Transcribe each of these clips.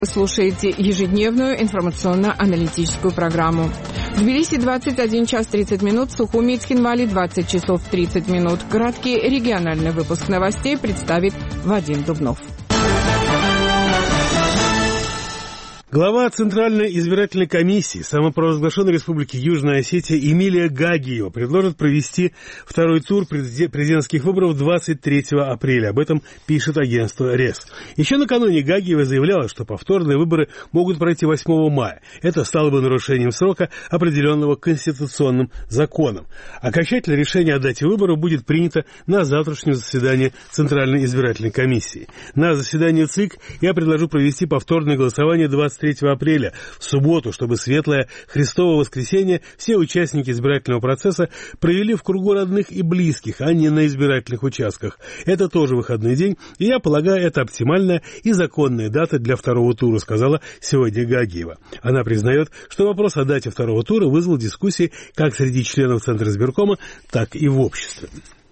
Вы слушаете ежедневную информационно-аналитическую программу. В Тбилиси 21 час 30 минут, в Сухуми и Цхинвале 20 часов 30 минут. Краткий региональный выпуск новостей представит Вадим Дубнов. Глава Центральной избирательной комиссии самопровозглашенной Республики Южная Осетия Эмилия Гагиева предложит провести второй тур президентских выборов 23 апреля. Об этом пишет агентство РЕС. Еще накануне Гагиева заявляла, что повторные выборы могут пройти 8 мая. Это стало бы нарушением срока, определенного конституционным законом. Окончательное решение о дате выборов будет принято на завтрашнем заседании Центральной избирательной комиссии. На заседании ЦИК я предложу провести повторное голосование 23 апреля, в субботу, чтобы светлое Христово воскресенье все участники избирательного процесса провели в кругу родных и близких, а не на избирательных участках. Это тоже выходной день, и я полагаю, это оптимальная и законная дата для второго тура, сказала сегодня Гагиева. Она признает, что вопрос о дате второго тура вызвал дискуссии как среди членов Центра избиркома, так и в обществе.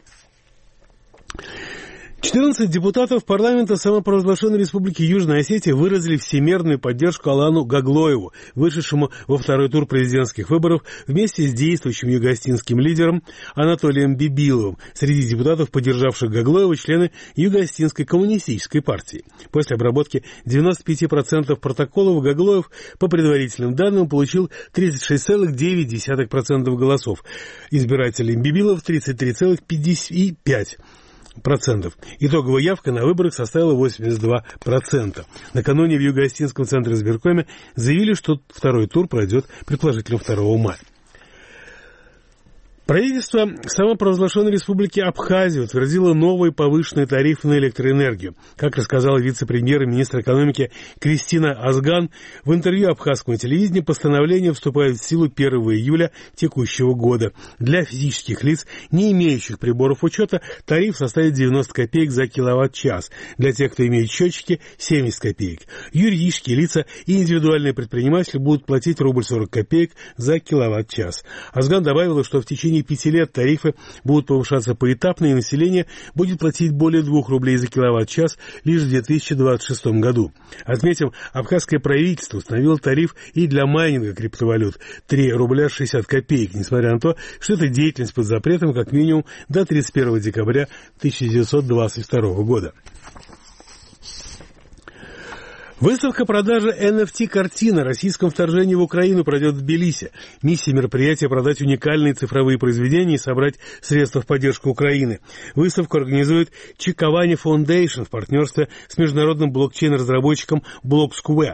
14 депутатов парламента самопровозглашенной Республики Южная Осетия выразили всемерную поддержку Алану Гаглоеву, вышедшему во второй тур президентских выборов вместе с действующим юго-осетинским лидером Анатолием Бибиловым. Среди депутатов, поддержавших Гаглоева, члены Юго-Осетинской коммунистической партии. После обработки 95% протоколов Гаглоев, по предварительным данным, получил 36,9% голосов. Избирателей Бибилов 33,55%. Итоговая явка на выборах составила 82%. Накануне в Юго-Осетинском центре избиркоме заявили, что второй тур пройдет предположительно 2 мая. Правительство самопровозглашенной Республики Абхазия утвердило новые повышенные тарифы на электроэнергию. Как рассказала вице-премьер и министр экономики Кристина Азган, в интервью абхазскому телевидению постановление вступает в силу 1 июля текущего года. Для физических лиц, не имеющих приборов учета, тариф составит 90 копеек за киловатт-час. Для тех, кто имеет счетчики, 70 копеек. Юридические лица и индивидуальные предприниматели будут платить рубль 40 копеек за киловатт-час. Азган добавила, что в течение 5 лет тарифы будут повышаться поэтапно, и население будет платить более 2 рублей за киловатт-час лишь в 2026 году. Отметим, абхазское правительство установило тариф и для майнинга криптовалют 3 рубля 60 копеек, несмотря на то, что эта деятельность под запретом как минимум до 31 декабря 1922 года. Выставка продажи NFT-картин о российском вторжении в Украину пройдет в Тбилиси. Миссия мероприятия – продать уникальные цифровые произведения и собрать средства в поддержку Украины. Выставку организует Чиковани Foundation в партнерстве с международным блокчейн-разработчиком Block Square.